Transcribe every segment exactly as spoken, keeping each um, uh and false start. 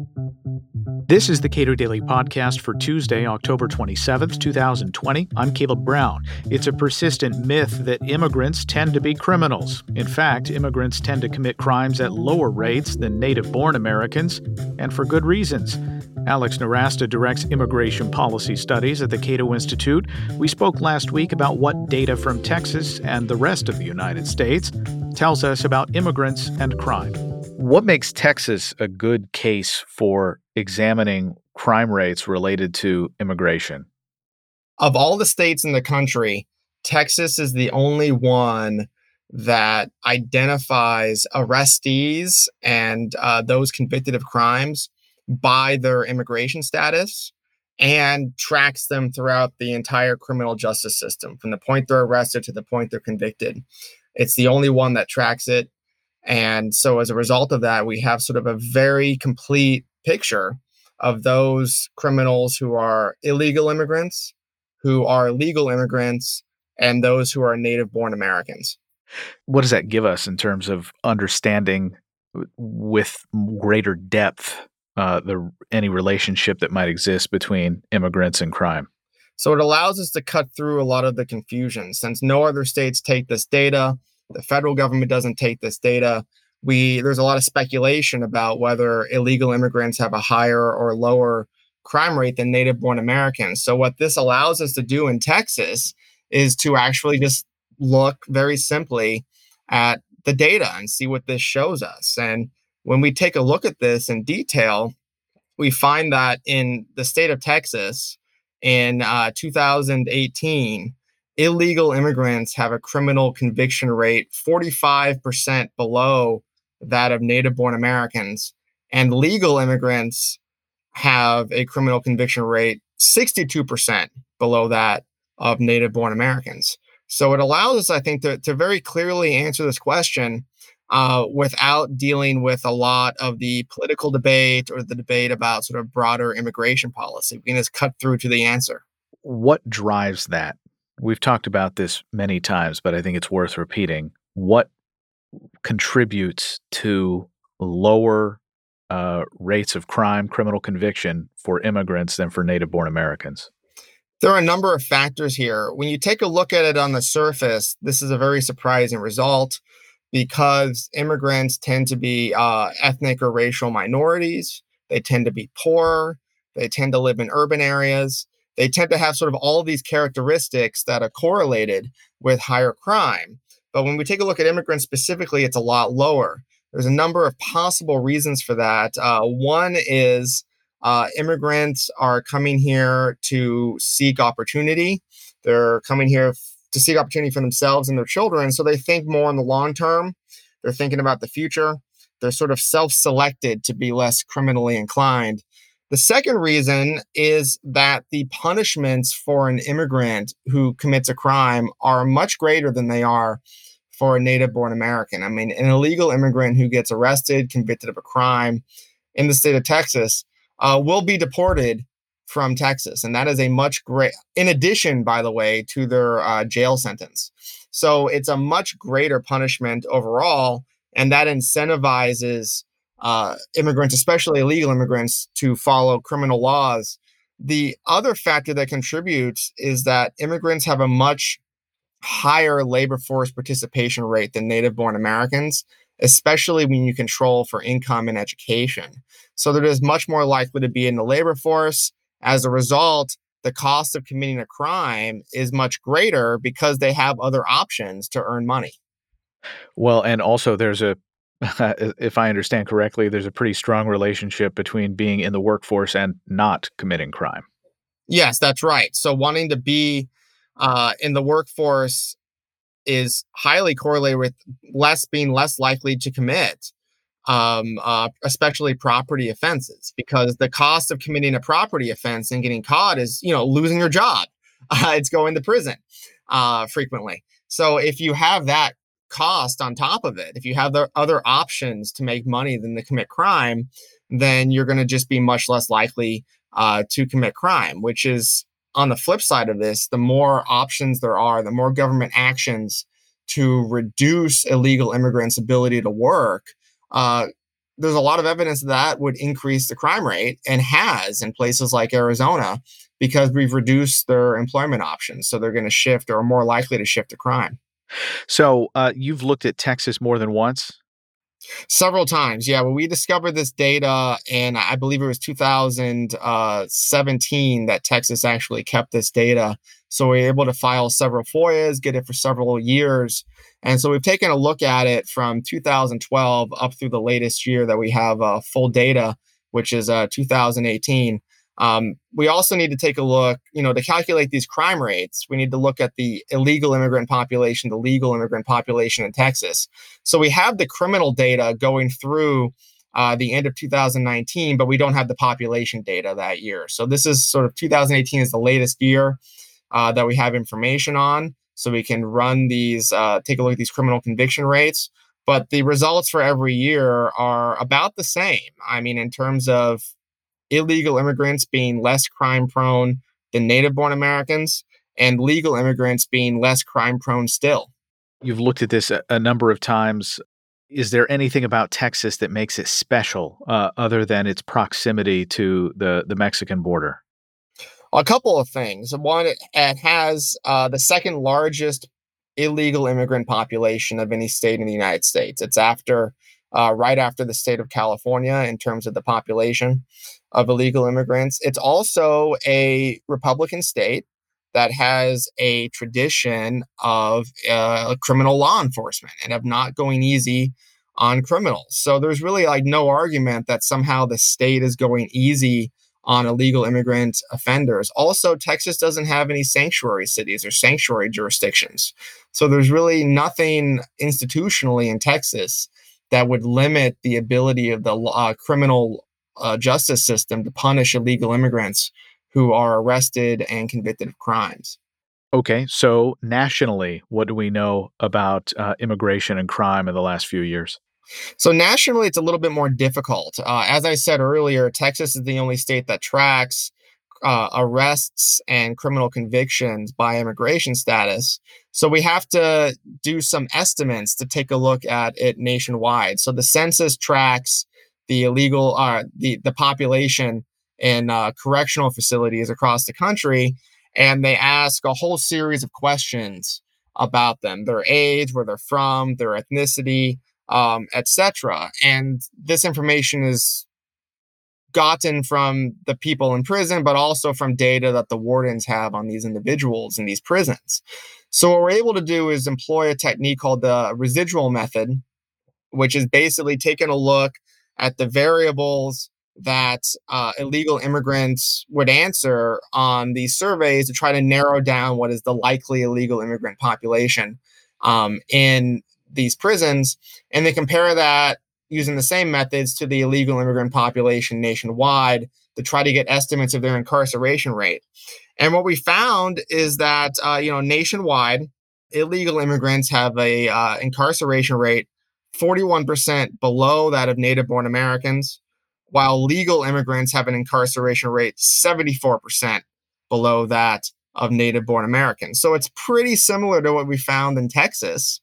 This is the Cato Daily Podcast for Tuesday, October twenty-seventh, twenty twenty. I'm Caleb Brown. It's a persistent myth that immigrants tend to be criminals. In fact, immigrants tend to commit crimes at lower rates than native-born Americans, and for good reasons. Alex Nowrasteh directs immigration policy studies at the Cato Institute. We spoke last week about what data from Texas and the rest of the United States tells us about immigrants and crime. What makes Texas a good case for examining crime rates related to immigration? Of all the states in the country, Texas is the only one that identifies arrestees and uh, those convicted of crimes by their immigration status and tracks them throughout the entire criminal justice system, from the point they're arrested to the point they're convicted. It's the only one that tracks it. And so as a result of that, we have sort of a very complete picture of those criminals who are illegal immigrants, who are legal immigrants, and those who are native-born Americans. What does that give us in terms of understanding with greater depth uh, the any relationship that might exist between immigrants and crime? So it allows us to cut through a lot of the confusion. Since no other states take this data, the federal government doesn't take this data. We there's a lot of speculation about whether illegal immigrants have a higher or lower crime rate than native-born Americans. So what this allows us to do in Texas is to actually just look very simply at the data and see what this shows us. And when we take a look at this in detail, we find that in the state of Texas in uh, two thousand eighteen, illegal immigrants have a criminal conviction rate forty-five percent below that of native-born Americans, and legal immigrants have a criminal conviction rate sixty-two percent below that of native-born Americans. So it allows us, I think, to, to very clearly answer this question uh, without dealing with a lot of the political debate or the debate about sort of broader immigration policy. We can just cut through to the answer. What drives that? We've talked about this many times, but I think it's worth repeating. What contributes to lower uh, rates of crime, criminal conviction for immigrants than for native-born Americans? There are a number of factors here. When you take a look at it on the surface, this is a very surprising result because immigrants tend to be uh, ethnic or racial minorities. They tend to be poor. They tend to live in urban areas. They tend to have sort of all of these characteristics that are correlated with higher crime. But when we take a look at immigrants specifically, it's a lot lower. There's a number of possible reasons for that. Uh, one is uh, immigrants are coming here to seek opportunity. They're coming here f- to seek opportunity for themselves and their children. So they think more in the long term. They're thinking about the future. They're sort of self-selected to be less criminally inclined. The second reason is that the punishments for an immigrant who commits a crime are much greater than they are for a native-born American. I mean, an illegal immigrant who gets arrested, convicted of a crime in the state of Texas uh, will be deported from Texas. And that is a much great, in addition, by the way, to their uh, jail sentence. So it's a much greater punishment overall, and that incentivizes Uh, immigrants, especially illegal immigrants, to follow criminal laws. The other factor that contributes is that immigrants have a much higher labor force participation rate than native-born Americans, especially when you control for income and education. So there is much more likely to be in the labor force. As a result, the cost of committing a crime is much greater because they have other options to earn money. Well, and also there's a if I understand correctly, there's a pretty strong relationship between being in the workforce and not committing crime. Yes, that's right. So wanting to be uh, in the workforce is highly correlated with less being less likely to commit, um, uh, especially property offenses, because the cost of committing a property offense and getting caught is, you know, losing your job. Uh, it's going to prison uh, frequently. So if you have that cost on top of it, if you have the other options to make money than to commit crime, then you're going to just be much less likely uh, to commit crime, which is on the flip side of this. The more options there are, the more government actions to reduce illegal immigrants' ability to work, uh, there's a lot of evidence that would increase the crime rate and has in places like Arizona because we've reduced their employment options. So they're going to shift or are more likely to shift to crime. So uh, you've looked at Texas more than once? Several times. Yeah. Well, we discovered this data in, I believe it was two thousand seventeen that Texas actually kept this data. So we were able to file several F O I As, get it for several years. And so we've taken a look at it from two thousand twelve up through the latest year that we have uh, full data, which is uh, two thousand eighteen. Um, we also need to take a look, you know, to calculate these crime rates. We need to look at the illegal immigrant population, the legal immigrant population in Texas. So we have the criminal data going through uh, the end of two thousand nineteen, but we don't have the population data that year. So this is sort of two thousand eighteen is the latest year uh, that we have information on. So we can run these, uh, take a look at these criminal conviction rates. But the results for every year are about the same. I mean, in terms of illegal immigrants being less crime prone than native born Americans and legal immigrants being less crime prone still. You've looked at this a, a number of times. Is there anything about Texas that makes it special uh, other than its proximity to the, the Mexican border? A couple of things. One, it, it has uh, the second largest illegal immigrant population of any state in the United States. It's after, uh, right after the state of California in terms of the population of illegal immigrants. It's also a Republican state that has a tradition of uh, criminal law enforcement and of not going easy on criminals. So there's really like no argument that somehow the state is going easy on illegal immigrant offenders. Also, Texas doesn't have any sanctuary cities or sanctuary jurisdictions. So there's really nothing institutionally in Texas that would limit the ability of the uh, criminal uh, justice system to punish illegal immigrants who are arrested and convicted of crimes. Okay, so nationally, what do we know about uh, immigration and crime in the last few years? So nationally, it's a little bit more difficult. Uh, as I said earlier, Texas is the only state that tracks uh, arrests and criminal convictions by immigration status. So we have to do some estimates to take a look at it nationwide. So the census tracks the illegal, uh, the the population in uh, correctional facilities across the country, and they ask a whole series of questions about them: their age, where they're from, their ethnicity, um, et cetera. And this information is gotten from the people in prison, but also from data that the wardens have on these individuals in these prisons. So what we're able to do is employ a technique called the residual method, which is basically taking a look at the variables that uh, illegal immigrants would answer on these surveys to try to narrow down what is the likely illegal immigrant population um, in these prisons. And they compare that using the same methods to the illegal immigrant population nationwide to try to get estimates of their incarceration rate. And what we found is that, uh, you know, nationwide, illegal immigrants have a uh, incarceration rate forty-one percent below that of native-born Americans, while legal immigrants have an incarceration rate seventy-four percent below that of native-born Americans. So it's pretty similar to what we found in Texas.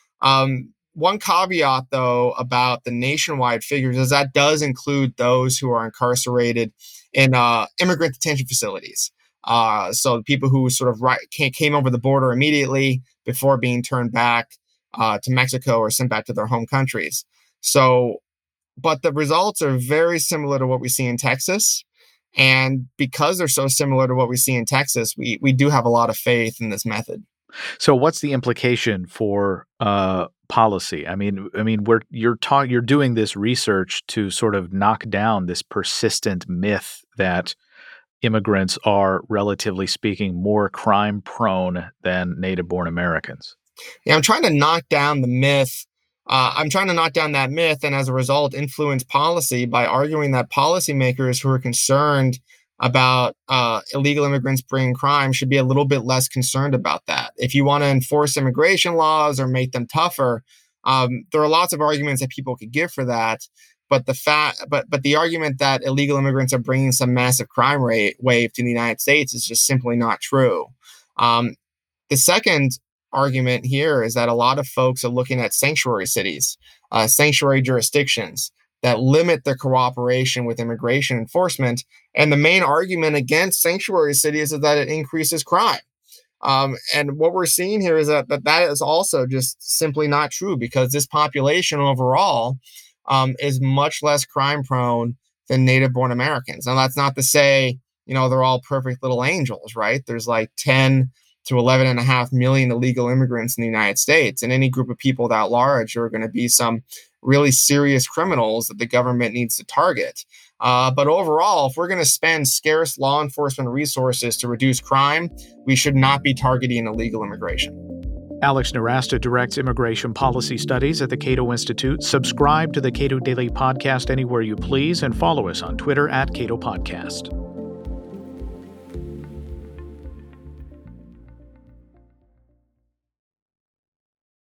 Um, one caveat, though, about the nationwide figures is that does include those who are incarcerated in uh, immigrant detention facilities. Uh, so people who sort of right, came over the border immediately before being turned back uh, to Mexico or sent back to their home countries. So, but the results are very similar to what we see in Texas. And because they're so similar to what we see in Texas, we we do have a lot of faith in this method. So what's the implication for uh, policy? I mean, I mean, we're you're talking, you're doing this research to sort of knock down this persistent myth that immigrants are, relatively speaking, more crime prone than native-born Americans. Yeah, I'm trying to knock down the myth. Uh, I'm trying to knock down that myth, and as a result, influence policy by arguing that policymakers who are concerned about uh, illegal immigrants bringing crime should be a little bit less concerned about that. If you want to enforce immigration laws or make them tougher, um, there are lots of arguments that people could give for that. But the fact, but but the argument that illegal immigrants are bringing some massive crime rate wave to the United States is just simply not true. Um, the second argument here is that a lot of folks are looking at sanctuary cities, uh, sanctuary jurisdictions that limit the cooperation with immigration enforcement. And the main argument against sanctuary cities is that it increases crime. Um, and what we're seeing here is that, that that is also just simply not true, because this population overall um, is much less crime prone than native-born Americans. Now, that's not to say, you know, they're all perfect little angels, right? There's like ten to eleven and a half million illegal immigrants in the United States. And any group of people that large are going to be some really serious criminals that the government needs to target. Uh, but overall, if we're going to spend scarce law enforcement resources to reduce crime, we should not be targeting illegal immigration. Alex Nowrasteh directs immigration policy studies at the Cato Institute. Subscribe to the Cato Daily Podcast anywhere you please and follow us on Twitter at Cato Podcast.